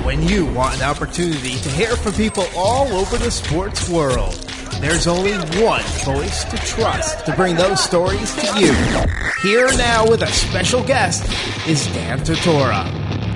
When you want an opportunity to hear from people all over the sports world, there's only one voice to trust to bring those stories to you. Here now with a special guest is Dan Tortora.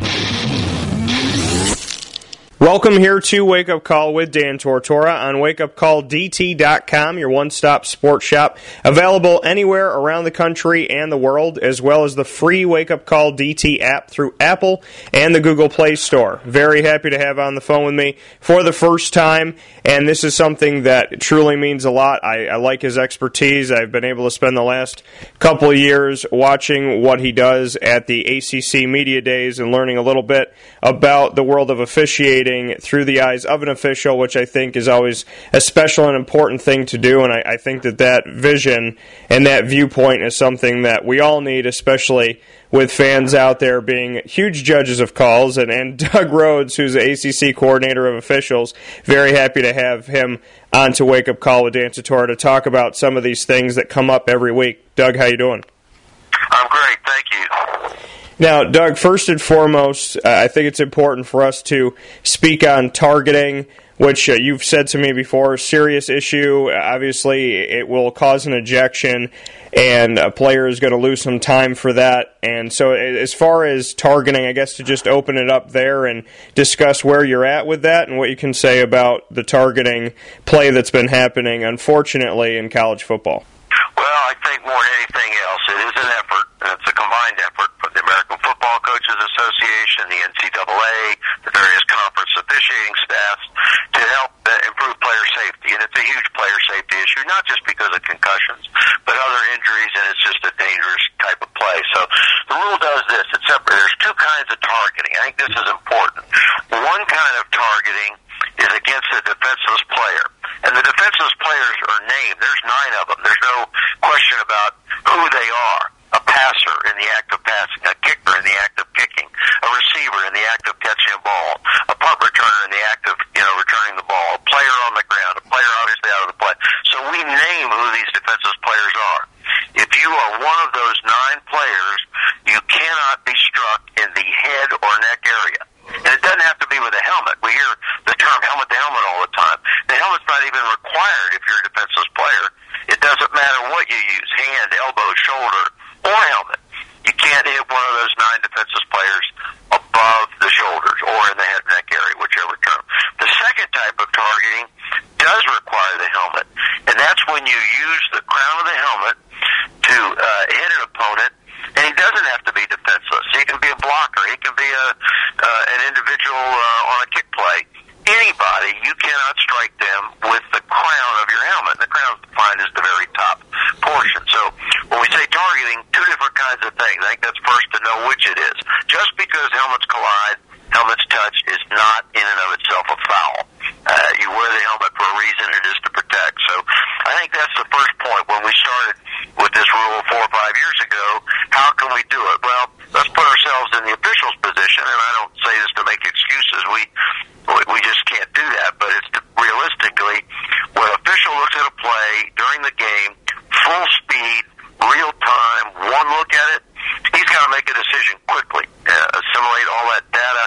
Welcome here to Wake Up Call with Dan Tortora on wakeupcalldt.com, your one-stop sports shop, available anywhere around the country and the world, as well as the free Wake Up Call DT app through Apple and the Google Play Store. Very happy to have on the phone with me for the first time, and this is something that truly means a lot. I like his expertise. I've been able to spend the last couple of years watching what he does at the ACC Media Days and learning a little bit about the world of officiating through the eyes of an official, which I think is always a special and important thing to do, and I think that vision and that viewpoint is something that we all need, especially with fans out there being huge judges of calls, and Doug Rhodes, who's the ACC coordinator of officials, very happy to have him on to Wake Up Call with Dan Tortora to talk about some of these things that come up every week. Doug, how you doing? I'm great, thank you. Now, Doug, first and foremost, I think it's important for us to speak on targeting, which you've said to me before, a serious issue. Obviously, it will cause an ejection, and a player is going to lose some time for that. And so as far as targeting, I guess to just open it up there and discuss where you're at with that and what you can say about the targeting play that's been happening, unfortunately, in college football. Well, I think more than anything else, it is an effort, and it's a combined effort from the American Football Coaches Association, the NCAA, the various conference officiating staffs to help improve player safety. And it's a huge player safety issue, not just because of concussions, but other injuries, and it's just a dangerous type of play. So the rule does this. It's separate. There's two kinds of targeting. I think this is important. One kind of targeting is against a defenseless player. And the defenseless players are named. There's 9 of them. There's no question about who they are. A passer in the act of passing, a kicker in the act of kicking, a receiver in the act of catching a ball, a punt returner in the act of, returning the ball, a player on the ground, a player obviously out of the play. So we name who these defenseless players are. If you are one of those 9 players, you cannot be struck in the head or neck area. And it doesn't have to be with a helmet. We hear the term helmet to helmet all the time. The helmet's not even required if you're a defenseless player. It doesn't matter what you use, hand, elbow, shoulder, or helmet. You can't hit one of those 9 defenseless players above the shoulders or in the head and neck area, whichever term. The second type of targeting does require the helmet, and that's when you use the crown of the helmet to hit an opponent. And he doesn't have to be defenseless. He can be a blocker. He can be an individual on a kick play. Anybody, you cannot strike them with the crown of your helmet. The crown is defined as the very top portion. So when we say targeting, 2 different kinds of things. I think that's first to know which it is. Just because helmets collide, helmets touch, is not in and of itself a foul. You wear the helmet for a reason. It is to protect. So I think that's the first point. When we started with this rule 4 or 5 years ago, how can we do it? Well, let's put ourselves in the official's position, and I don't say this to make excuses. We just can't do that, but it's realistically, when an official looks at a play during the game, full speed, real time, one look at it, he's got to make a decision quickly, assimilate all that data,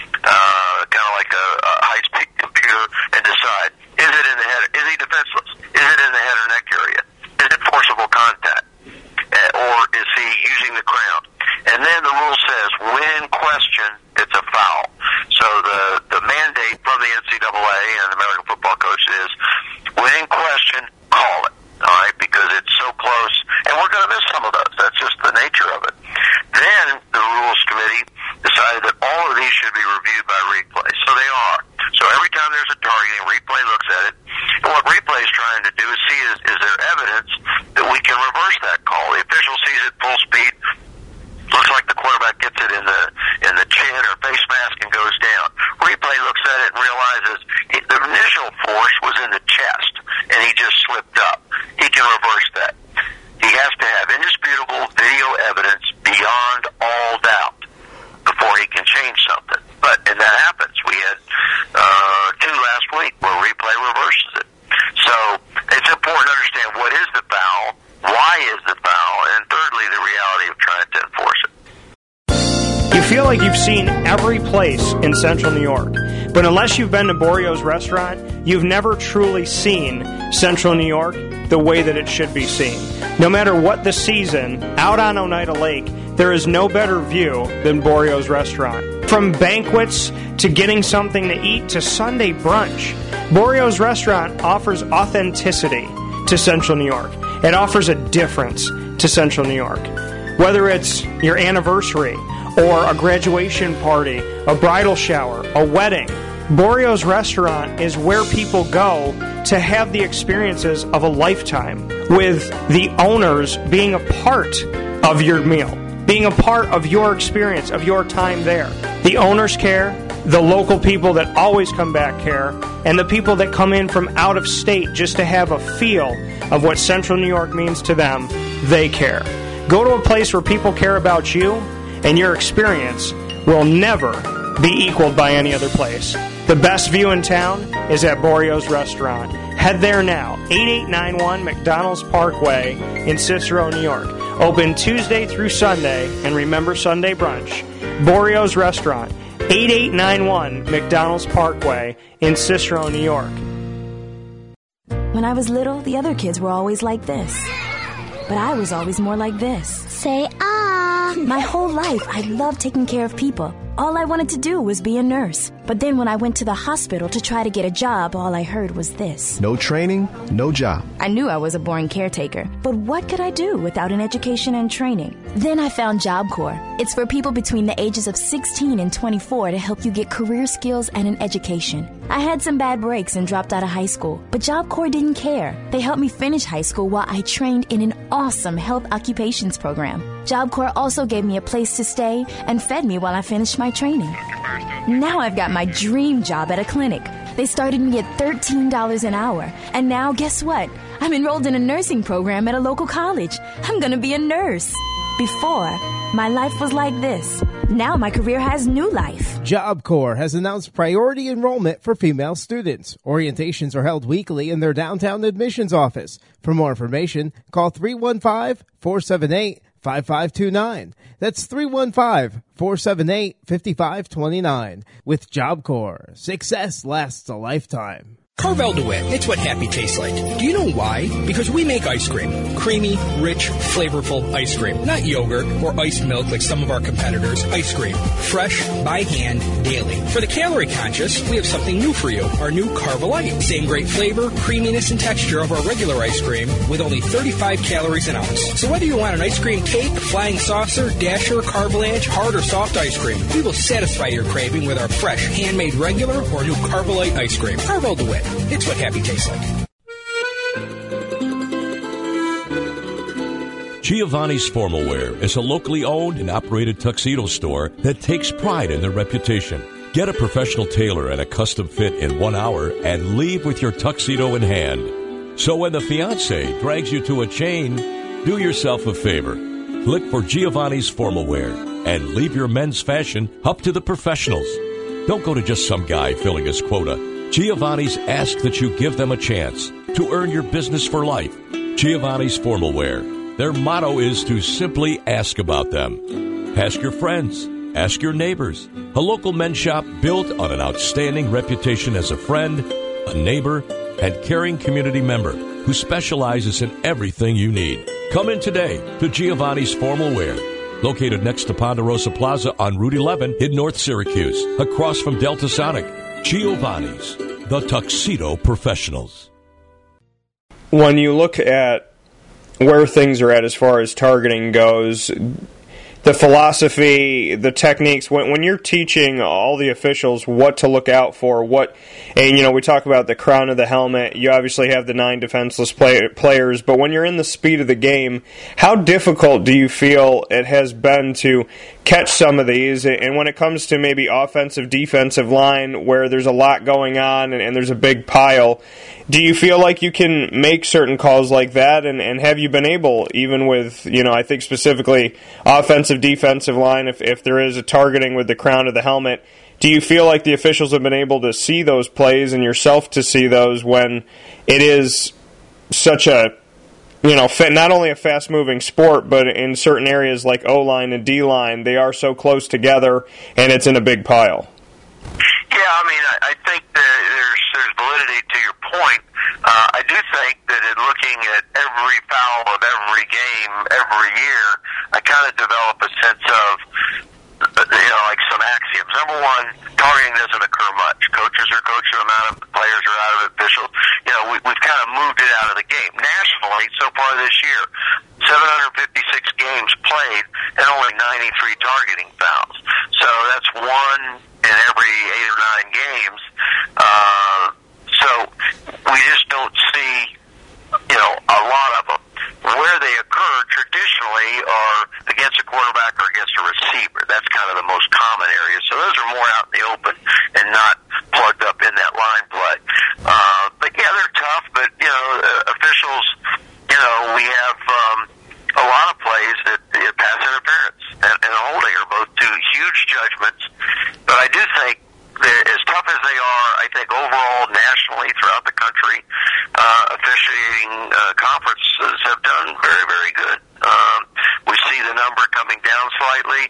kind of like a high-speed computer, and decide, is it in the head, is he defenseless? Is it in the head or neck area? Is it forcible contact? Or is he using the crown? And then the rule says, when in question, it's a foul. So the mandate from the NCAA and the American Football Coach is, when in question, call it. All right, because it's so close, and we're going to miss some of those. That's just the nature of it. Then the Rules Committee decided that all of these should be reviewed by replay. So they are. So every time there's a targeting, replay looks at it. And what replay is trying to do is see is there evidence that we can reverse that call. The official sees it full speed, looks like the quarterback gets it in the chin or face mask and goes down. Replay looks at it and realizes the initial force was in the chest, and he just slipped up. He can reverse that. He has to have indisputable video evidence beyond all doubt before he can change something. And that happens. We had 2 last week where replay reverses it. So it's important to like you've seen every place in Central New York. But unless you've been to Borio's restaurant, you've never truly seen Central New York the way that it should be seen. No matter what the season, out on Oneida Lake, there is no better view than Borio's restaurant. From banquets to getting something to eat to Sunday brunch, Borio's restaurant offers authenticity to Central New York. It offers a difference to Central New York. Whether it's your anniversary or a graduation party, a bridal shower, a wedding, Borio's restaurant is where people go to have the experiences of a lifetime, with the owners being a part of your meal, being a part of your experience, of your time there. The owners care, the local people that always come back care, and the people that come in from out of state just to have a feel of what Central New York means to them, they care. Go to a place where people care about you, and your experience will never be equaled by any other place. The best view in town is at Borio's Restaurant. Head there now, 8891 McDonald's Parkway in Cicero, New York. Open Tuesday through Sunday, and remember Sunday brunch. Borio's Restaurant, 8891 McDonald's Parkway in Cicero, New York. When I was little, the other kids were always like this. But I was always more like this. Say, ah. My whole life, I loved taking care of people. All I wanted to do was be a nurse. But then when I went to the hospital to try to get a job, all I heard was this. No training, no job. I knew I was a boring caretaker, but what could I do without an education and training? Then I found Job Corps. It's for people between the ages of 16 and 24 to help you get career skills and an education. I had some bad breaks and dropped out of high school, but Job Corps didn't care. They helped me finish high school while I trained in an awesome health occupations program. Job Corps also gave me a place to stay and fed me while I finished my training. Now I've got my dream job at a clinic. They started me at $13 an hour. And now, guess what? I'm enrolled in a nursing program at a local college. I'm going to be a nurse. Before, my life was like this. Now my career has new life. Job Corps has announced priority enrollment for female students. Orientations are held weekly in their downtown admissions office. For more information, call 315-478-5529. That's 315-478-5529. With Job Corps, success lasts a lifetime. Carvel DeWitt, it's what happy tastes like. Do you know why? Because we make ice cream. Creamy, rich, flavorful ice cream. Not yogurt or iced milk like some of our competitors. Ice cream. Fresh, by hand, daily. For the calorie conscious, we have something new for you. Our new Carvelite. Same great flavor, creaminess, and texture of our regular ice cream with only 35 calories an ounce. So whether you want an ice cream cake, flying saucer, dasher, Carvelanche, hard or soft ice cream, we will satisfy your craving with our fresh, handmade regular or new Carvelite ice cream. Carvel DeWitt. It's what happy tastes like. Giovanni's Formal Wear is a locally owned and operated tuxedo store that takes pride in their reputation. Get a professional tailor and a custom fit in 1 hour and leave with your tuxedo in hand. So when the fiancé drags you to a chain, do yourself a favor. Look for Giovanni's Formal Wear and leave your men's fashion up to the professionals. Don't go to just some guy filling his quota. Giovanni's asks that you give them a chance to earn your business for life. Giovanni's Formal Wear. Their motto is to simply ask about them. Ask your friends. Ask your neighbors. A local men's shop built on an outstanding reputation as a friend, a neighbor, and caring community member who specializes in everything you need. Come in today to Giovanni's Formal Wear, located next to Ponderosa Plaza on Route 11 in North Syracuse, across from Delta Sonic. Giovanni's, the Tuxedo Professionals. When you look at where things are at as far as targeting goes, the philosophy, the techniques, when you're teaching all the officials what to look out for, and we talk about the crown of the helmet, you obviously have the 9 defenseless players, but when you're in the speed of the game, how difficult do you feel it has been to catch some of these? And when it comes to maybe offensive, defensive line, where there's a lot going on and there's a big pile, do you feel like you can make certain calls like that? And have you been able, even with, I think specifically offensive, defensive line, if there is a targeting with the crown of the helmet, do you feel like the officials have been able to see those plays and yourself to see those when it is such a not only a fast-moving sport, but in certain areas like O-line and D-line, they are so close together, and it's in a big pile. Yeah, I think that there's validity to your point. I do think that in looking at every foul of every game every year, I kind of develop a sense of, like some axioms. Number one, targeting doesn't occur much. Coaches are coaching them out of it, players are out of it, officials. We've kind of moved it out of the game. Nationally, so far this year, 756 games played and only 93 targeting fouls. So that's one in every 8 or 9 games. So we just don't see, a lot of them. Where they occur traditionally are against a quarterback or against a receiver. That's kind of the most common area. So those are more out in the open and not plugged up in that line play. But yeah, they're tough, but, officials, we have a lot of plays that pass interference and holding are both two huge judgments. But I do think as tough as they are, I think overall nationally throughout the country, officiating conferences have done very, very good. We see the number coming down slightly.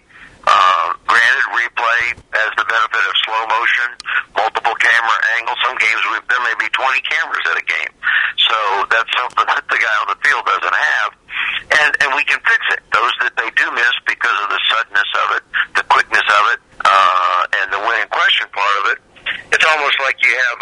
Granted, replay has the benefit of slow motion, multiple camera angles. Some games there may be 20 cameras at a game. So that's something that the guy on the field doesn't have. And we can fix it. Those that they do miss because of the suddenness of it, the quickness of it, and the winning question part of it, it's almost like you have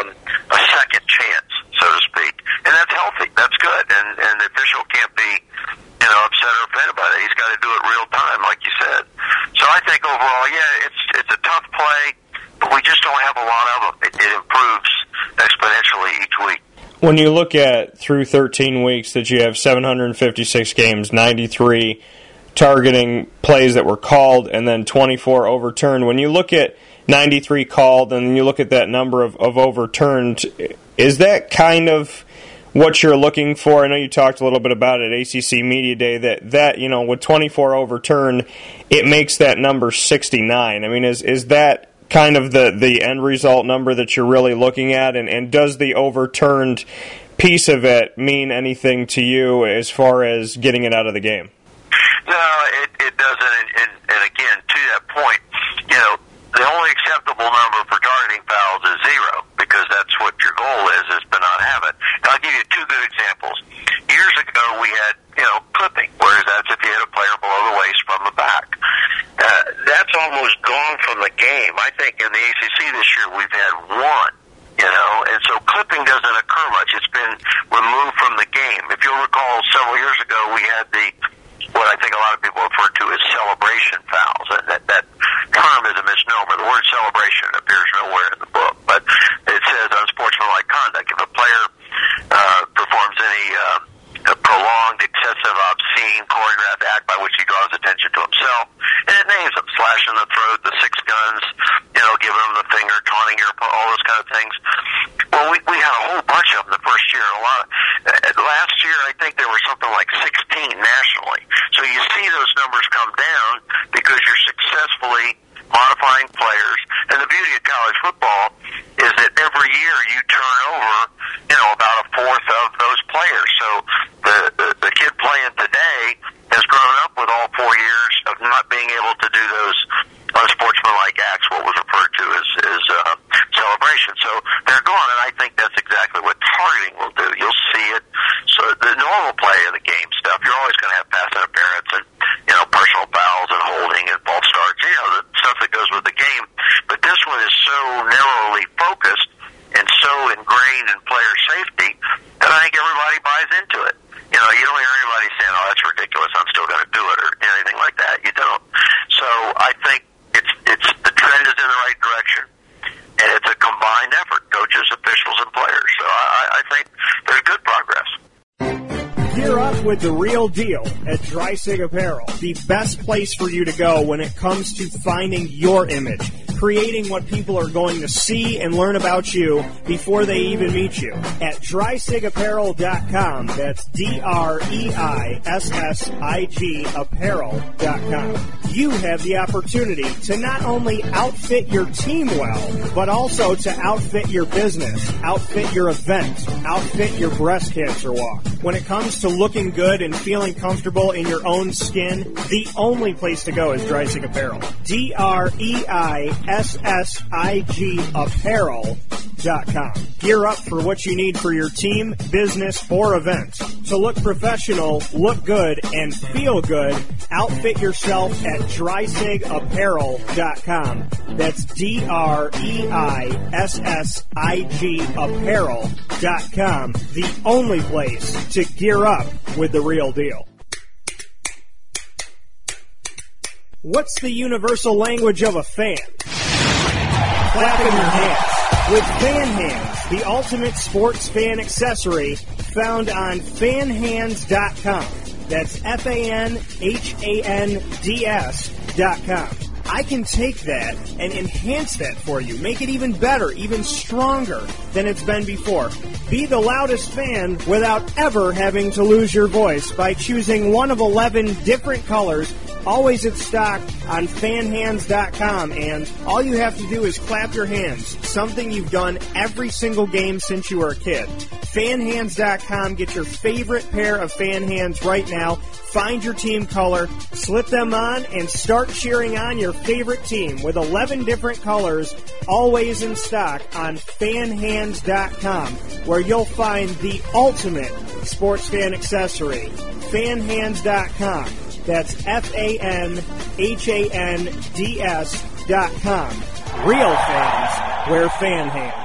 a second chance, so to speak. And that's healthy. That's good. And the official can't be, upset or offended about it. He's got to do it real time, like you said. So I think overall, yeah, it's a tough play, but we just don't have a lot of them. It improves exponentially each week. When you look at through 13 weeks that you have 756 games, 93 targeting plays that were called, and then 24 overturned, when you look at 93 called and you look at that number of overturned, is that kind of what you're looking for? I know you talked a little bit about it at ACC Media Day, that with 24 overturned, it makes that number 69. Is that kind of the end result number that you're really looking at? And does the overturned piece of it mean anything to you as far as getting it out of the game? No, it doesn't. And again, to that point, the only acceptable number for targeting fouls is 0 because that's what your goal is to not have it. And I'll give you 2 good examples. Years ago, we had, clipping, whereas that's if you hit a player below the waist from the back. That's almost gone from the game. I think in the ACC this year we've had 1, and so clipping doesn't occur much. It's been removed from the game. If you'll recall, several years ago we had what I think a lot of people refer to as celebration fouls, and that term is a misnomer. The word celebration appears nowhere in the book, but it says unsportsmanlike conduct. If a player performs any prolonged, excessive, obscene, choreographed act by which he draws attention to himself, and it names them, slash in the throat, the 6 guns, giving him the finger, taunting your opponent, all those kind of things. Well, we had a whole bunch of them the first year. Last year, I think there were something like 16 nationally. So you see those numbers come down because you're successfully modifying players. And the beauty of college football is that every year you turn over, about a fourth of those players. So the kid playing today has grown up with all 4 years of not being able to do those unsportsmanlike acts, what was referred to as celebration. So they're gone, and I think that's exactly what targeting will do. You'll see it. So the normal play of the game stuff, you're always going to have pass interference and, personal fouls and holding and false starts, the stuff that goes with the game. But this one is so narrowly focused and so ingrained in player safety that I think everybody buys into it. You don't hear anybody saying, "Oh, that's ridiculous, I'm still going to do it," or anything like that. You don't. So I think it's the trend is in the right direction, and it's a combined effort, coaches, officials, and players. So I think there's good progress. Gear up with the real deal at Dreisig Apparel, the best place for you to go when it comes to finding your image, creating what people are going to see and learn about you before they even meet you. At DreisigApparel.com, that's DREISSIG apparel.com. You have the opportunity to not only outfit your team well, but also to outfit your business, outfit your event, outfit your breast cancer walk, When it comes to looking good and feeling comfortable in your own skin, the only place to go is Dreisig Apparel. DREISSIG Apparel.com. Gear up for what you need for your team, business, or event. To look professional, look good, and feel good, outfit yourself at DreisigApparel.com. That's DREISSIG Apparel.com. The only place to gear up with the real deal. What's the universal language of a fan? Clapping your hands. With Fan Hands, the ultimate sports fan accessory found on fanhands.com. That's FANHANDS.com. I can take that and enhance that for you, make it even better, even stronger than it's been before. Be the loudest fan without ever having to lose your voice by choosing one of 11 different colors, always in stock on fanhands.com, and all you have to do is clap your hands, something you've done every single game since you were a kid. Fanhands.com, get your favorite pair of fan hands right now. Find your team color, slip them on, and start cheering on your favorite team with 11 different colors, always in stock on fanhands.com, where you'll find the ultimate sports fan accessory. Fanhands.com. That's FANHANDS.com. Real fans wear fan hands.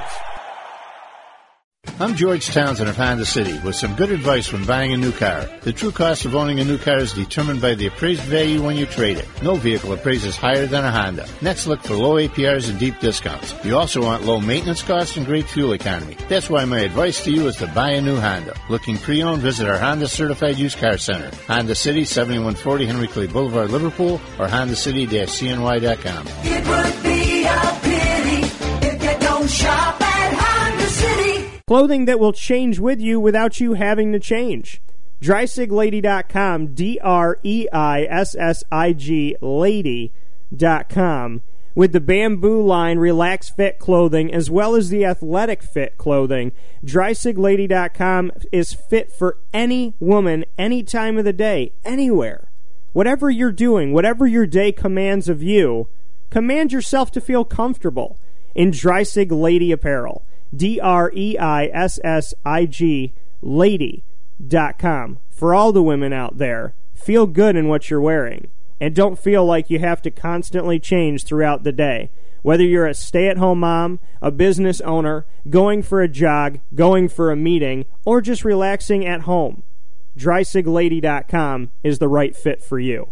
I'm George Townsend of Honda City with some good advice when buying a new car. The true cost of owning a new car is determined by the appraised value when you trade it. No vehicle appraises higher than a Honda. Next, look for low APRs and deep discounts. You also want low maintenance costs and great fuel economy. That's why my advice to you is to buy a new Honda. Looking pre-owned, visit our Honda Certified Used Car Center. Honda City, 7140 Henry Clay Boulevard, Liverpool, or HondaCity-CNY.com. It would be a pity if you don't shop at Honda City. Clothing that will change with you without you having to change. DreisigLady.com, DREISSIG Lady.com. With the Bamboo line Relax Fit clothing as well as the Athletic Fit clothing, DreisigLady.com is fit for any woman, any time of the day, anywhere. Whatever you're doing, whatever your day commands of you, command yourself to feel comfortable in Dreisig Lady Apparel. DREISSIG Lady.com. For all the women out there, feel good in what you're wearing, and don't feel like you have to constantly change throughout the day. Whether you're a stay-at-home mom, a business owner, going for a jog, going for a meeting, or just relaxing at home, DreisigLady.com is the right fit for you.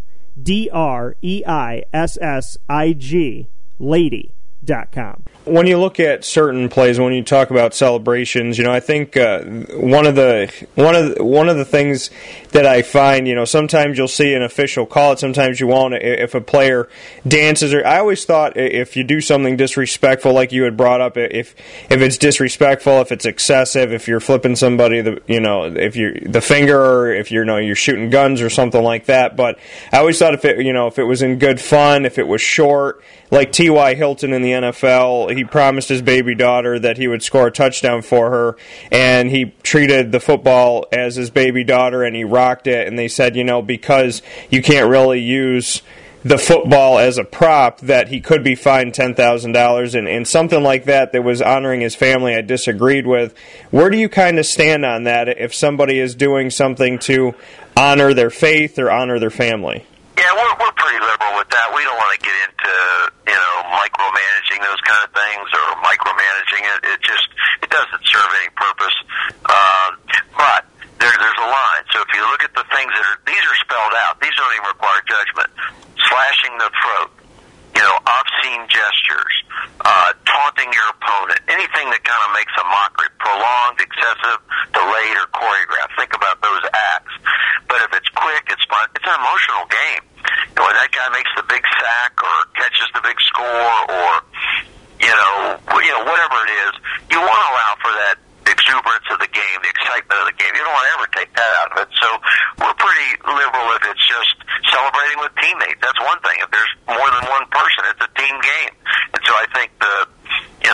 DREISSIG Lady.com. When you look at certain plays, when you talk about celebrations, I think one of the things that I find, sometimes you'll see an official call it, sometimes you won't. If a player dances, or I always thought if you do something disrespectful, like you had brought up, if it's disrespectful, if it's excessive, if you're flipping somebody, if you're the finger, or if you're shooting guns or something like that. But I always thought if it was in good fun, if it was short, like T.Y. Hilton in the NFL, he promised his baby daughter that he would score a touchdown for her, and he treated the football as his baby daughter, and he rocked it, and they said, because you can't really use the football as a prop, that he could be fined $10,000, and something like that was honoring his family, I disagreed with. Where do you kind of stand on that if somebody is doing something to honor their faith or honor their family? Yeah, we're pretty liberal with that. We don't want to get into, micromanaging those kind of things or micromanaging it. It doesn't serve any purpose. But there's a line. So if you look at the things these are spelled out. These don't even require judgment. Slashing the throat, obscene gestures, taunting your opponent, anything that kind of makes a mockery, prolonged, excessive, delayed, or choreographed. Think about those acts. But if it's quick, it's fun. It's an emotional game. When that guy makes the big sack or catches the big score, or whatever it is, you want to allow for that exuberance of the game, the excitement of the game. You don't want to ever take that out of it. So we're pretty liberal if it's just celebrating with teammates. That's one thing. If there's more than one person, it's a team game. And so I think the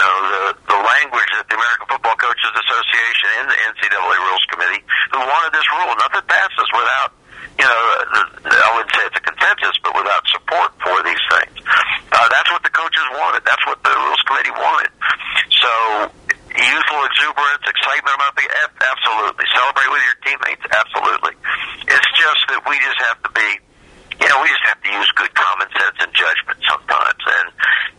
language that the American Football Coaches Association and the NCAA Rules Committee, who wanted this So youthful exuberance, excitement about the absolutely. Celebrate with your teammates, absolutely. It's just that we just have to be, we just have to use good common sense and judgment sometimes. And,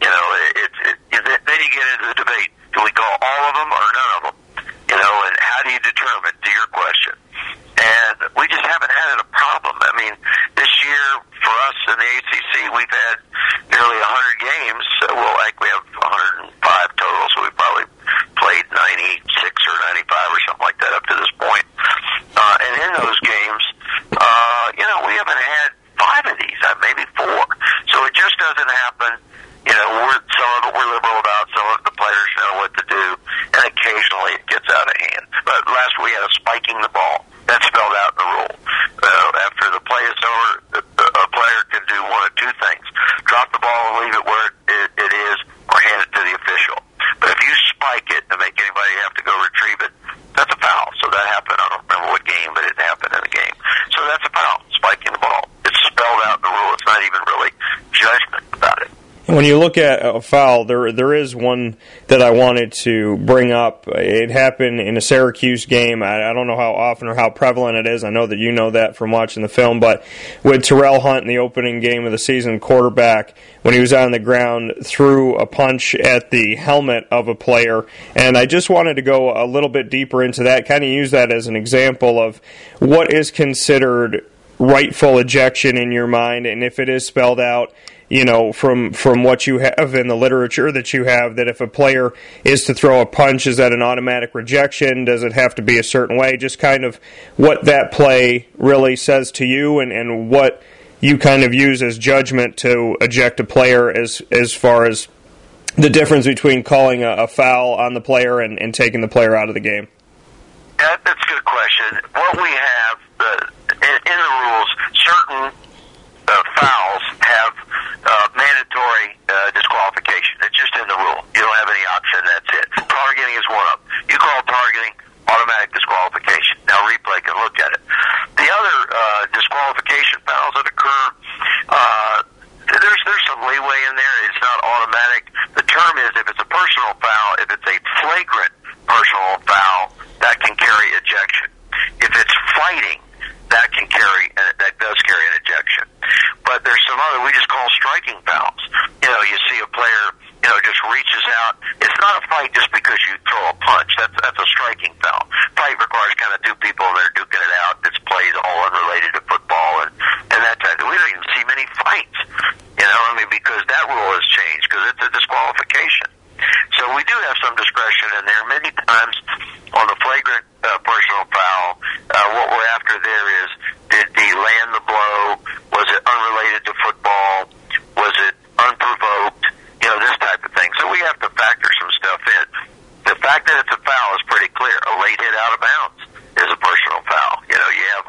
then you get into the debate. Do we call all of them or none of them? And how do you determine, to your question? And we just haven't had a problem. I mean, this year for us in the ACC, we've had nearly 100 games. We have 105 total, so we probably played 96 or 95 or something like that up to this point. And in those games, we haven't had 5 of these, maybe 4. So it just doesn't happen. Some of it we're liberal about, some of it the players know what to do, and occasionally it gets out of hand. But last we had a spiking the ball. That's spelled out in the rule. After the play is over, a player can do one of two things. Drop the ball and leave it where it is, or hand it to the official. But if you spike it and make anybody have to go retrieve it, that's a foul. So that happened. I don't remember what game, but it happened in a game. So that's a foul, spiking the ball. It's spelled out in the rule. It's not even really judgment about it. When you look at a foul, there is one that I wanted to bring up. It happened in a Syracuse game. I don't know how often or how prevalent it is. I know that you know that from watching the film. But with Terrell Hunt in the opening game of the season, quarterback, when he was on the ground, threw a punch at the helmet of a player. And I just wanted to go a little bit deeper into that, kind of use that as an example of what is considered rightful ejection in your mind, and if it is spelled out, from what you have in the literature that you have, that if a player is to throw a punch, is that an automatic rejection? Does it have to be a certain way? Just kind of what that play really says to you, and what you kind of use as judgment to eject a player as far as the difference between calling a foul on the player and taking the player out of the game. That's a good question. What we have in the rules, certain fouls have mandatory disqualification. It's just in the rule. You don't have any option. That's it. Targeting is one of them. You call targeting, automatic disqualification. Now replay can look at it. The other disqualification fouls that occur, there's some leeway in there. It's not automatic. The term is if it's a personal foul, if it's a flagrant personal foul, that can carry ejection. If it's fighting, that does carry an ejection. But there's some other, we just call striking fouls. You see a player, just reaches out. It's not a fight just because you throw a punch. That's a striking foul. Fight requires kind of two people and they're duking it out. It's plays all unrelated to football and that type. We don't even see many fights, because that rule has changed because it's a disqualification. So we do have some discretion in there. Many times on the flagrant personal foul, what we're after there is, did he land the blow? Was it unrelated to football? Was it unprovoked? This type of thing. So we have to factor some stuff in. The fact that it's a foul is pretty clear. A late hit out of bounds is a personal foul. You have,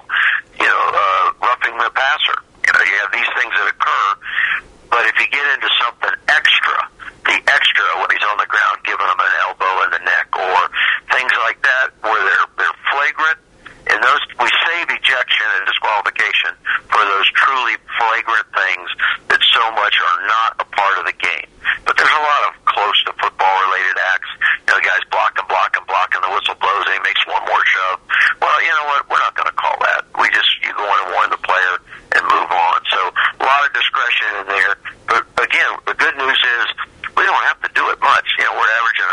roughing the passer. You have these things that occur. But if you get into something extra, the extra when he's on the ground, giving him an elbow in the neck or things like that, where they're flagrant, and those we save ejection and disqualification for those truly flagrant things that so much are not a part of the game. But there's a lot of close to football related acts. The guy's blocking, the whistle blows, and he makes one more shove. Well, you know what? We're not going to call that. You go in and warn the player and move on. So a lot of discretion in there. But again, the good news is we don't have to do it much. We're averaging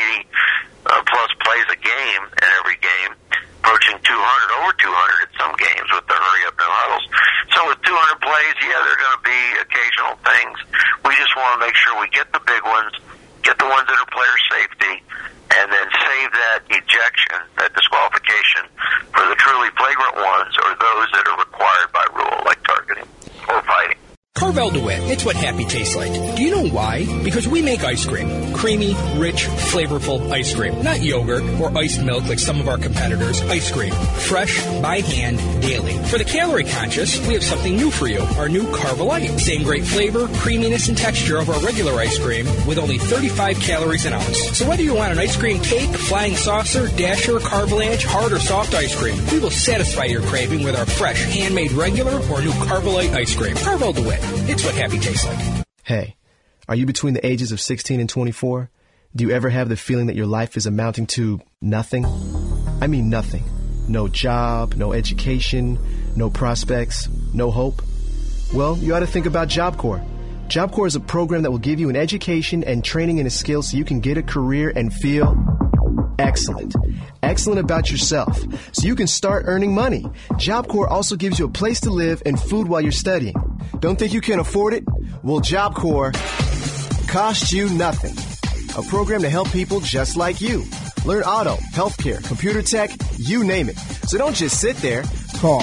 180 plus plays a game in every game, approaching 200, over 200 in some games with the hurry up no huddles. So with 200 plays, there are going to be occasional things. We just want to make sure we get the big ones, get the ones that are player safety, and then save that ejection, that disqualification, for the truly flagrant ones or those that are required by rule, like targeting or fighting. Carvel DeWitt, it's what happy tastes like. Do you know why? Because we make ice cream. Creamy, rich, flavorful ice cream. Not yogurt or iced milk like some of our competitors. Ice cream. Fresh, by hand, daily. For the calorie conscious, we have something new for you. Our new Carvelite. Same great flavor, creaminess, and texture of our regular ice cream with only 35 calories an ounce. So whether you want an ice cream cake, flying saucer, dasher, Carvelanche, hard or soft ice cream, we will satisfy your craving with our fresh, handmade regular or new Carvelite ice cream. Carvel DeWitt. It's what happy tastes like. Hey, are you between the ages of 16 and 24? Do you ever have the feeling that your life is amounting to nothing? I mean nothing. No job, no education, no prospects, no hope? Well, you ought to think about Job Corps. Job Corps is a program that will give you an education and training in a skill so you can get a career and feel excellent. Excellent about yourself, so you can start earning money. Job Corps also gives you a place to live and food while you're studying. Don't think you can afford it? Well, Job Corps costs you nothing. A program to help people just like you. Learn auto, healthcare, computer tech, you name it. So don't just sit there. Call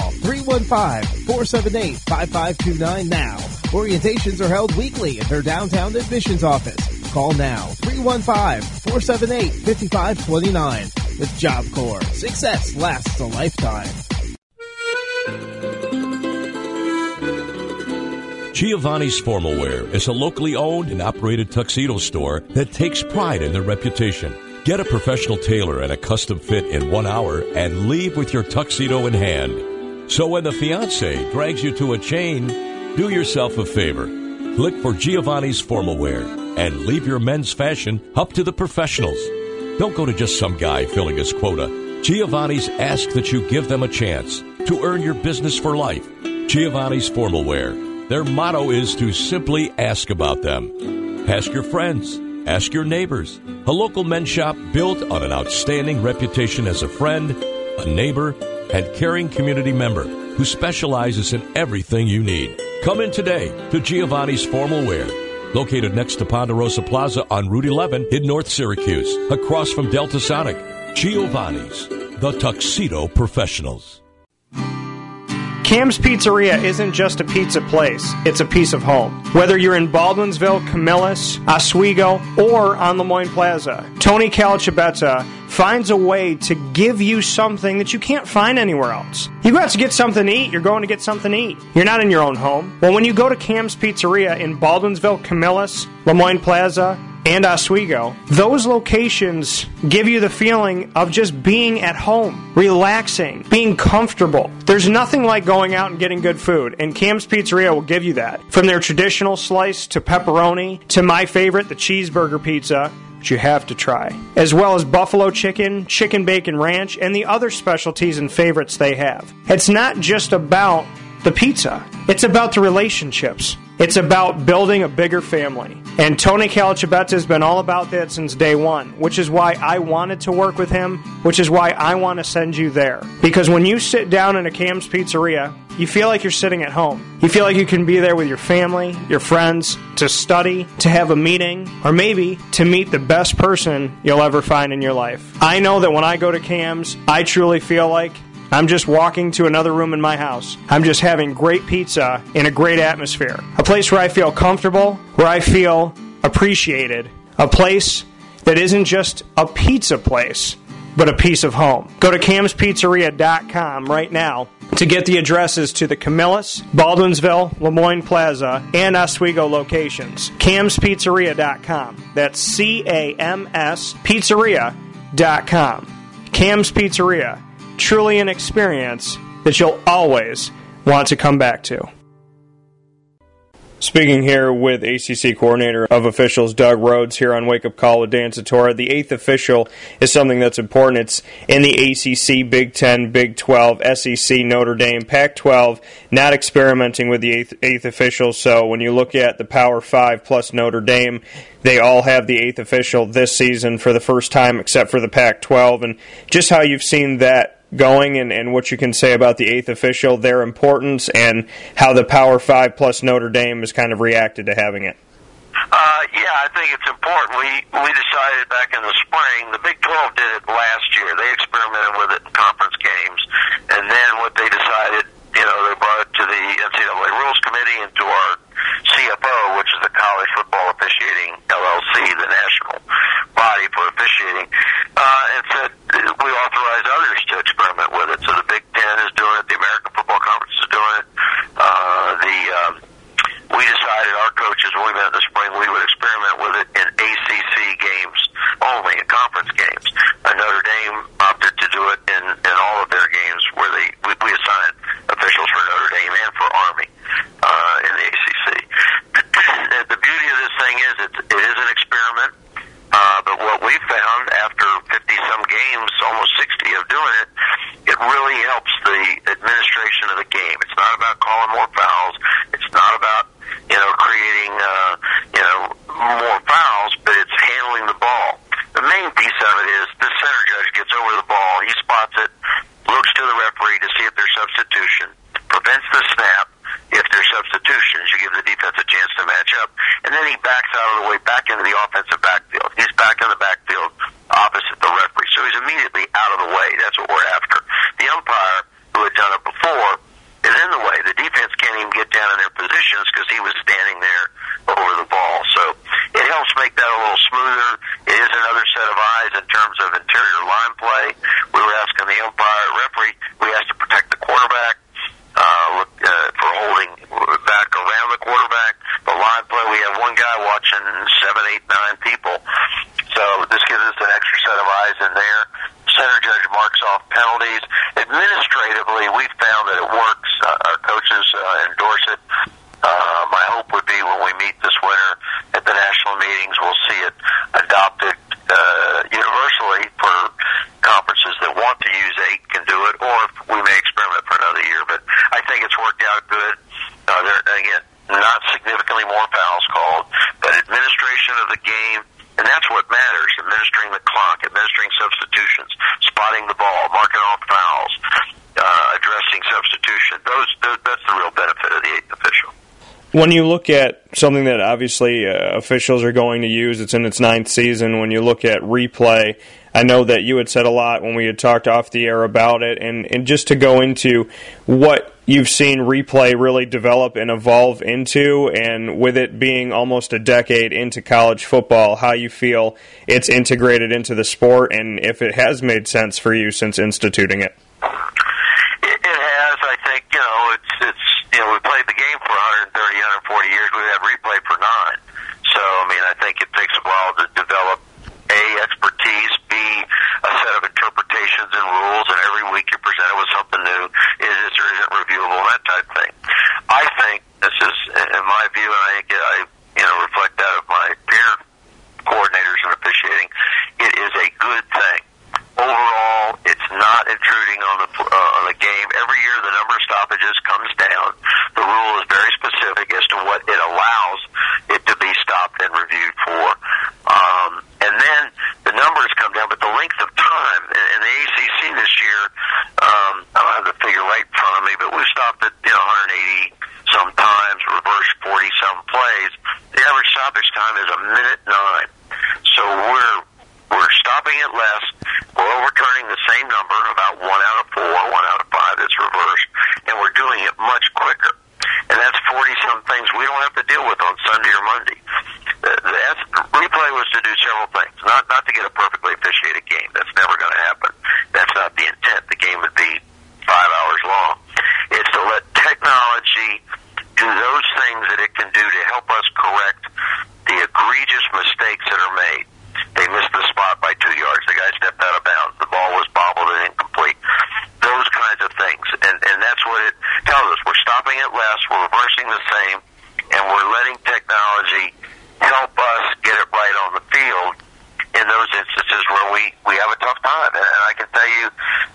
315-478-5529 now. Orientations are held weekly at their downtown admissions office. Call now, 315-478-5529. With Job Corps, success lasts a lifetime. Giovanni's Formal Wear is a locally owned and operated tuxedo store that takes pride in their reputation. Get a professional tailor and a custom fit in 1 hour and leave with your tuxedo in hand. So when the fiancé drags you to a chain, do yourself a favor. Look for Giovanni's Formal Wear and leave your men's fashion up to the professionals. Don't go to just some guy filling his quota. Giovanni's ask that you give them a chance to earn your business for life. Giovanni's Formal Wear. Their motto is to simply ask about them. Ask your friends. Ask your neighbors. A local men's shop built on an outstanding reputation as a friend, a neighbor, and caring community member who specializes in everything you need. Come in today to Giovanni's Formal Wear, located next to Ponderosa Plaza on Route 11 in North Syracuse, across from Delta Sonic. Giovanni's, the Tuxedo Professionals. Cam's Pizzeria isn't just a pizza place, it's a piece of home. Whether you're in Baldwinsville, Camillus, Oswego, or on Lemoyne Plaza, Tony Calacibetta finds a way to give you something that you can't find anywhere else. You go out to get something to eat, you're going to get something to eat. You're not in your own home. Well, when you go to Cam's Pizzeria in Baldwinsville, Camillus, Lemoyne Plaza, and Oswego, those locations give you the feeling of just being at home, relaxing, being comfortable. There's nothing like going out and getting good food, and Cam's Pizzeria will give you that. From their traditional slice to pepperoni to my favorite, the cheeseburger pizza, which you have to try, as well as buffalo chicken, chicken bacon ranch, and the other specialties and favorites they have. It's not just about the pizza. It's about the relationships. It's about building a bigger family. And Tony Calacibetta has been all about that since day one, which is why I wanted to work with him, which is why I want to send you there. Because when you sit down in a Cam's Pizzeria, you feel like you're sitting at home. You feel like you can be there with your family, your friends, to study, to have a meeting, or maybe to meet the best person you'll ever find in your life. I know that when I go to Cam's, I truly feel like I'm just walking to another room in my house. I'm just having great pizza in a great atmosphere. A place where I feel comfortable, where I feel appreciated. A place that isn't just a pizza place, but a piece of home. Go to camspizzeria.com right now to get the addresses to the Camillus, Baldwinsville, Lemoyne Plaza, and Oswego locations. camspizzeria.com. That's CAMS Pizzeria.com. Cam's Pizzeria. Truly an experience that you'll always want to come back to. Speaking here with ACC Coordinator of Officials Doug Rhodes here on Wake Up Call with Dan Tortora. The eighth official is something that's important. It's in the ACC, Big 10, Big 12, SEC, Notre Dame, Pac-12, not experimenting with the eighth official. So when you look at the Power 5 plus Notre Dame, they all have the eighth official this season for the first time except for the Pac-12. And just how you've seen that going and what you can say about the eighth official, their importance, and how the Power 5 plus Notre Dame has kind of reacted to having it. Yeah, I think it's important. We decided back in the spring, the Big 12 did it last year. They experimented with it in conference games. And then what they decided, they brought it to the NCAA Rules Committee and to our CFO, which is the College Football Officiating LLC, the national body for officiating, and said we authorize others to experiment with it. So the Big Ten is doing it, the American Football Conference is doing it. We decided, our coaches, when we met in the spring, we would experiment with it in ACC games only, in conference games. And Notre Dame opted to do it in all of their games where we assigned officials for Notre Dame and for Army in the ACC. The beauty of this thing is it is an experiment, but games, almost 60 of doing it, it really helps the administration of the game. It's not about calling more fouls. It's not about, creating, more fouls, but it's handling the ball. The main piece of it is the center judge gets over the ball, he spots it, looks to the referee to see if there's substitution, prevents the snap. If there's substitutions, you give the defense a chance to match up, and then he backs out of the way back into the offensive backfield. He's back in the backfield opposite the referee, so he's immediately out of the way. That's what we're after. The umpire, who had done it before, is in the way. The defense can't even get down in their positions because he was standing there over the ball. So it helps make that a little smoother. It is another set of eyes in terms of interior line play. We were asking the umpire, referee, we asked to protect the quarterback, for holding back around the quarterback. The line play, we have one guy watching 7, 8, 9 people. So this gives us an extra set of eyes in there. Center judge marks off penalties. Administratively, we've found that it works. Our coaches endorse it. My hope would be when we meet this winter at the national meetings, we'll see it adopted universally for conferences that want to use 8 can do it, or if we may experiment for another year. But I think it's worked out good. Again, not significantly more fouls called, but administration of the game, and that's what matters, administering the clock, administering substitutions, spotting the ball, marking off fouls, addressing substitution. That's the real benefit of the 8th official. When you look at something that obviously officials are going to use, it's in its 9th season, when you look at replay, I know that you had said a lot when we had talked off the air about it, and just to go into what you've seen replay really develop and evolve into, and with it being almost a decade into college football, how you feel it's integrated into the sport, and if it has made sense for you since instituting it. It has. I think, it's we played the game for 130, 140 years. We've had replay for 9. So, I think it takes a while to develop A, expertise, B, a set of interpretations and rules, and every week you're presented with something new. Is this or isn't reviewable, that type of thing. I think this is, in my view, and I think I reflect that of my peer coordinators in officiating, it is a good thing. Overall, it's not intruding on the game. Every year the number of stoppages comes down. The rule is very specific as to what it allows it to be stopped and reviewed for. And then the numbers come down, but the length of time, in the ACC this year, I don't have the figure right in front of me, but we stopped at 180 sometimes, reversed 40-some plays. The average stoppage time is 1:09. So we're stopping it less. We're overturning the same number, about 1 out of 4, 1 out of 5 that's reversed, and we're doing it much quicker. And that's 40-some things we don't have to deal with on Sunday or Monday. The replay was to do several things. Not to get a perfectly officiated game. That's never going to happen. That's not the intent. The game would be 5 hours long. It's to let technology do those things that it can do to help us correct the egregious mistakes that are made. They missed the spot by 2 yards. The guy stepped out of bounds. The ball was bobbled and incomplete. Those kinds of things. And that's what it tells us. We're stopping it less. We're reversing the same. And we're letting technology help us get it right on the field in those instances where we have a tough time. And I can tell you,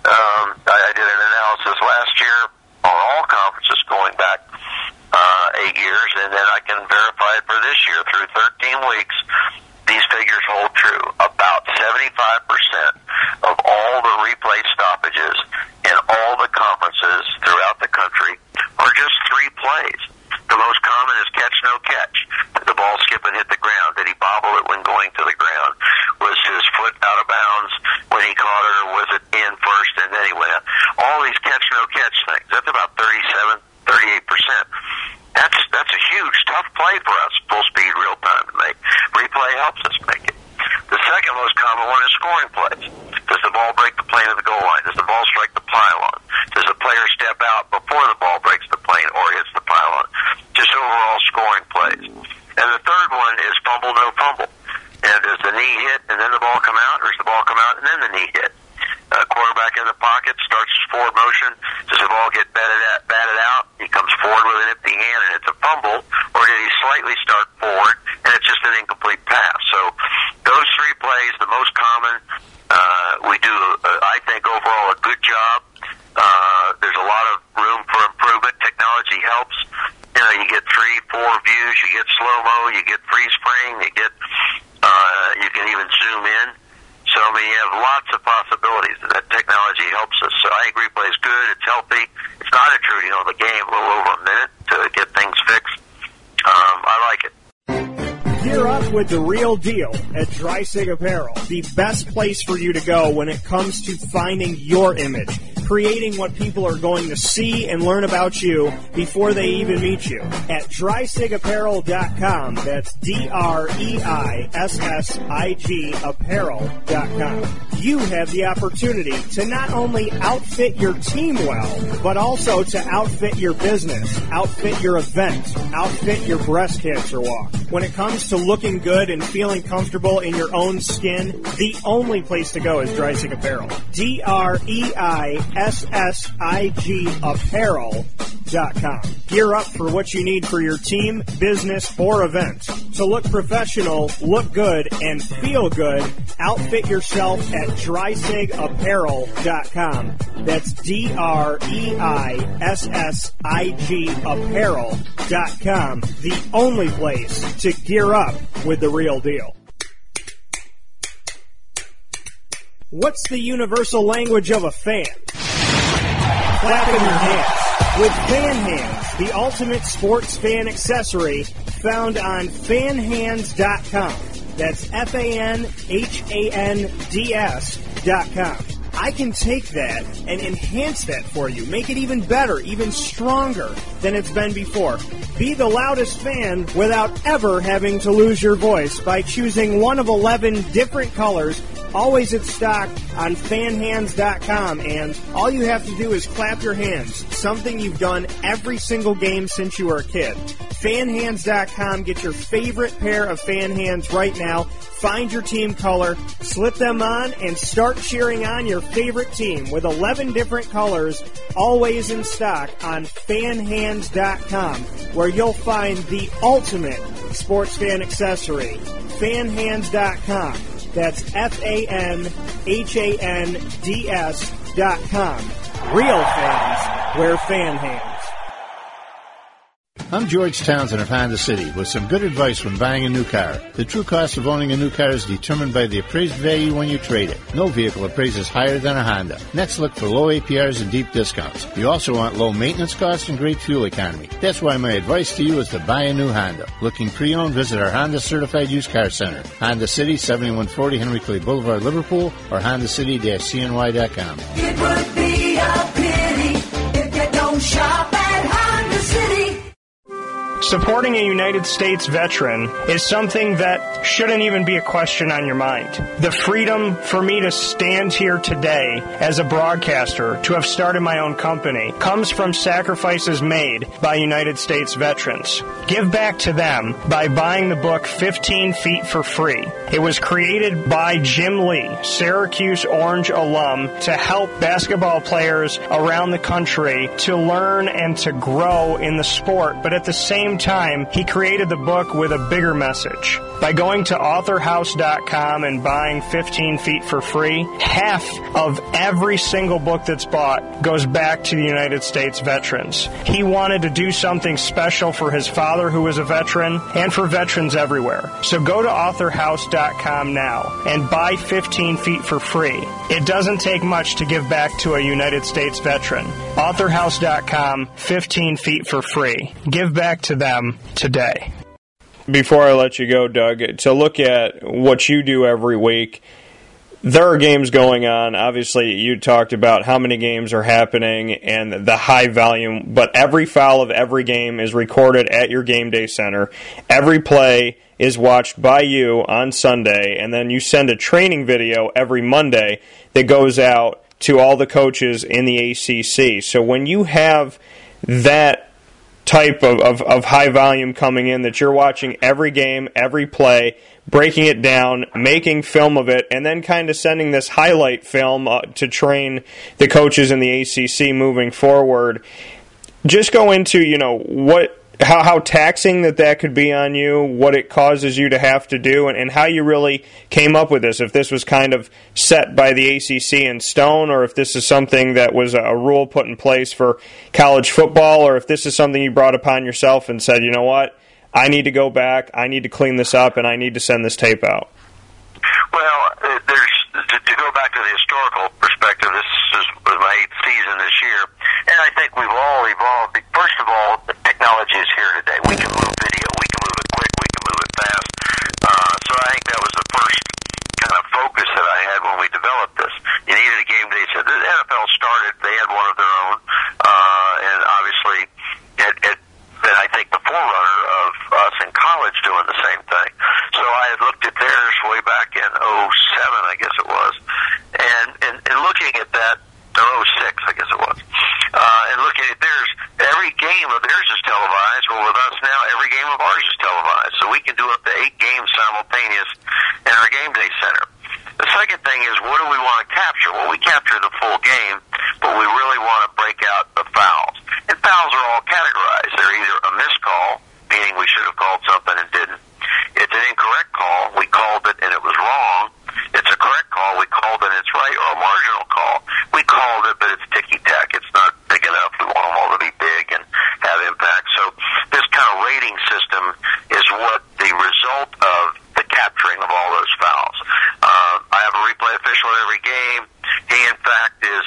I did an analysis last year on all conferences going back 8 years, and then I can verify it for this year. Through 13 weeks, these figures hold true. About 75% of all the replay stoppages in all the conferences throughout the country are just 3 plays. The most common is catch, no catch. Did the ball skip and hit the ground? Did he bobble it when going to the ground? Was his foot out of bounds when he caught it, or was it in first and then he went out? All these catch, no catch things. That's about 38%. That's a huge, tough play for us, full speed, real time to make. Replay helps us make it. The second most common one is scoring plays. Does the ball break the plane of the goal line? Does the ball strike the pylon? Does the player step out before the ball breaks the plane or hits the pylon? Just overall scoring plays. And the third one is fumble, no fumble. And does the knee hit and then the ball come out, or does the ball come out and then the knee hit? Quarterback in the pocket starts his forward motion. Does the ball get batted out? He comes forward with an empty hand and it's a fumble, or did he slightly start forward and it's just an incomplete pass? So those 3 plays, the most most common. We do, I think, overall a good job. There's a lot of room for improvement. Technology helps. You know, you get 3, 4 views, you get slow-mo, you get freeze frame, you can even zoom in. So, I mean, you have lots of possibilities, and that technology helps us. So I agree, plays good, it's healthy. It's not intruding on the game, a little over a minute to get things fixed. I like it. Gear up with the real deal at Dreisig Apparel, the best place for you to go when it comes to finding your image, creating what people are going to see and learn about you before they even meet you. At DreisigApparel.com, that's DREISSIG Apparel.com. You have the opportunity to not only outfit your team well, but also to outfit your business, outfit your event, outfit your breast cancer walk. When it comes to looking good and feeling comfortable in your own skin, the only place to go is Dreisig Apparel. DREISSIG Apparel.com. Gear up for what you need for your team, business, or event. To look professional, look good, and feel good, outfit yourself at DreisigApparel.com. That's DREISSIG Apparel.com. The only place to gear up with the real deal. What's the universal language of a fan? Clapping your hands. With Fan Hands, the ultimate sports fan accessory found on fanhands.com. That's FANHANDS.com. I can take that and enhance that for you, make it even better, even stronger than it's been before. Be the loudest fan without ever having to lose your voice by choosing one of 11 different colors, always in stock on fanhands.com, and all you have to do is clap your hands, something you've done every single game since you were a kid. Fanhands.com, get your favorite pair of fan hands right now. Find your team color, slip them on, and start cheering on your favorite team with 11 different colors, always in stock on fanhands.com, where you'll find the ultimate sports fan accessory. Fanhands.com. That's FANHANDS.com. Real fans wear fan hands. I'm George Townsend of Honda City with some good advice when buying a new car. The true cost of owning a new car is determined by the appraised value when you trade it. No vehicle appraises higher than a Honda. Next, look for low APRs and deep discounts. You also want low maintenance costs and great fuel economy. That's why my advice to you is to buy a new Honda. Looking pre-owned, visit our Honda Certified Used Car Center. Honda City, 7140 Henry Clay Boulevard, Liverpool, or HondaCity-CNY.com. It would be a pity if you don't shop at Honda City. Supporting a United States veteran is something that shouldn't even be a question on your mind. The freedom for me to stand here today as a broadcaster, to have started my own company, comes from sacrifices made by United States veterans. Give back to them by buying the book 15 Feet for free. It was created by Jim Lee, Syracuse Orange alum, to help basketball players around the country to learn and to grow in the sport, but at the same time, he created the book with a bigger message. By going to authorhouse.com and buying 15 Feet for free, half of every single book that's bought goes back to the United States veterans. He wanted to do something special for his father, who was a veteran, and for veterans everywhere. So go to authorhouse.com now and buy 15 Feet for free. It doesn't take much to give back to a United States veteran. authorhouse.com, 15 Feet for free. Give back to them today. Before I let you go, Doug, to look at what you do every week, there are games going on. Obviously, you talked about how many games are happening and the high volume, but every foul of every game is recorded at your game day center. Every play is watched by you on Sunday, and then you send a training video every Monday that goes out to all the coaches in the ACC. So when you have that type of high volume coming in, that you're watching every game, every play, breaking it down, making film of it, and then kind of sending this highlight film to train the coaches in the ACC moving forward, just go into, what how taxing that could be on you, what it causes you to have to do, and how you really came up with this, if this was kind of set by the ACC in stone, or if this is something that was a rule put in place for college football, or if this is something you brought upon yourself and said, you know what, I need to go back, I need to clean this up, and I need to send this tape out. Well, to go back to the historical perspective, this was my 8th season this year, and I think we've all evolved. First of all, the technology is here today. We can move video, we can move it quick, we can move it fast. So I think that was the first kind of focus that I had when we developed this. You needed a game day. So the NFL started, they had one of their own, and obviously it been, I think, the forerunner of us in college doing the same thing. So I had looked at theirs way back in 07, I guess it was, and looking at that, or 06, I guess it was, and looking at theirs, every game of theirs is televised. Well, with us now, every game of ours is televised. So we can do up to 8 games simultaneous in our game day center. The second thing is, what do we want to capture? Well, we capture the full game, but we really want to break out the fouls. And fouls are all categorized. They're either a missed call, meaning we should have called something and didn't. It's an incorrect call. We called it and it was wrong. It's a correct call. We called it and it's right, or a marginal call. We called it, but it's ticky-tack. It's not big enough. We want them all to be big and have impact. So this kind of rating system is what the result of the capturing of all those fouls. I have a replay official at every game. He, in fact, is,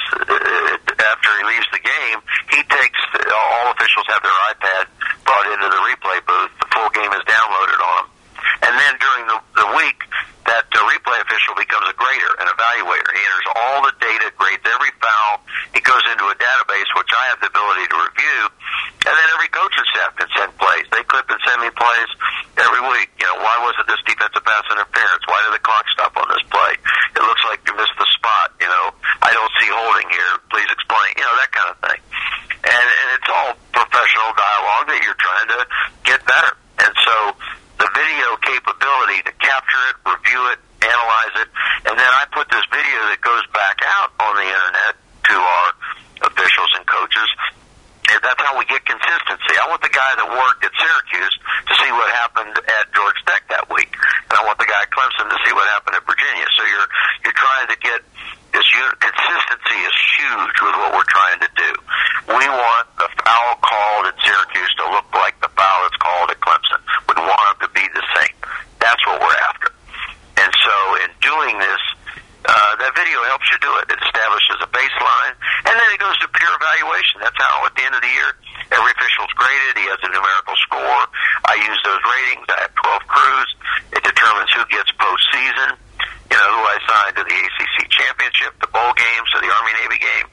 after he leaves the game, he takes, all officials have their iPad brought into the replay booth. The full game is downloaded on them. And then during the week, that replay official becomes a grader, an evaluator. He enters all the data, grades every foul. He goes into a database, which I have the ability to review. And then every coaching staff can send plays. They clip and send me plays every week. You know, why wasn't this defensive pass interference? Why did the clock stop on this play? It looks like you missed the spot. You know, I don't see holding here. Please explain. You know, that kind of thing. And it's all professional dialogue that you're trying to get better. And so the video capability to capture it, review it, analyze it, and then I put this video that goes back out on the internet to our officials and coaches. And that's how we get consistency. I want the guy that worked at Syracuse to see what happened at Georgia Tech that week, and I want the guy at Clemson to see what happened at Virginia. So you're trying to get this consistency is huge with what we're trying to do. We want the foul called at Syracuse to look like the foul that's called at Clemson. We want them to be the same. That's what we're after. And so in doing this, that video helps you do it. It establishes a baseline, and then it goes to peer evaluation. That's how, at the end of the year, every official's graded. He has a numerical score. I use those ratings. I have 12 crews. It determines who gets postseason, you know, who I signed to the ACC championship, the bowl games, or the Army-Navy game.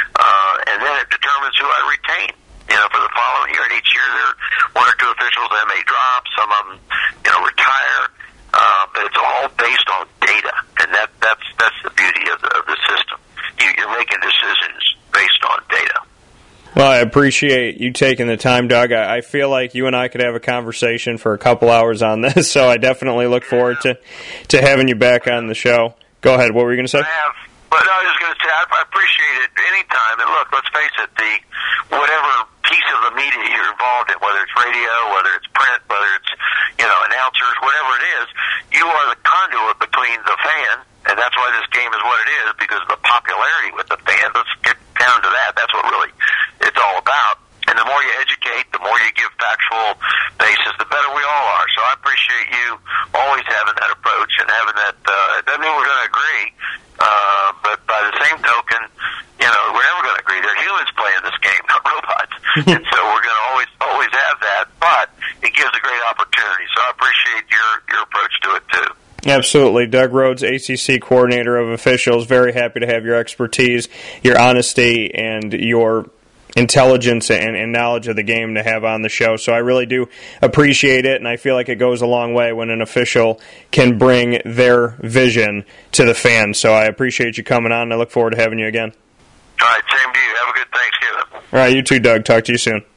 And then it determines who I retain, you know, for the following year. And each year there are 1 or 2 officials that may drop. Some of them, you know, retire. But it's all based on data, and that's the beauty of the system. You're making decisions based on data. Well, I appreciate you taking the time, Doug. I feel like you and I could have a conversation for a couple hours on this, so I definitely look forward to having you back on the show. Go ahead. What were you going to say? But no, I was just going to say, I appreciate it anytime. And look, let's face it, whatever piece of the media you're involved in, whether it's radio, whether it's print, whether it's, you know, announcers, whatever it is, you are the conduit between the fan, and that's why this game is what it is, because of the popularity with the fans. Let's get down to that. That's what really it's all about. And the more you educate, the more you give factual basis, the better we all are. So I appreciate you always having that approach and having that. It doesn't mean we're going to agree, but by the same token, you know, we're never going to agree. They're humans playing this game, not robots. And so we're going to always have that, but it gives a great opportunity. So I appreciate your approach to it, too. Absolutely. Doug Rhodes, ACC Coordinator of Officials, very happy to have your expertise, your honesty, and your intelligence and knowledge of the game to have on the show. So I really do appreciate it, and I feel like it goes a long way when an official can bring their vision to the fans. So I appreciate you coming on, and I look forward to having you again. All right, same to you. Have a good Thanksgiving. All right, you too, Doug. Talk to you soon.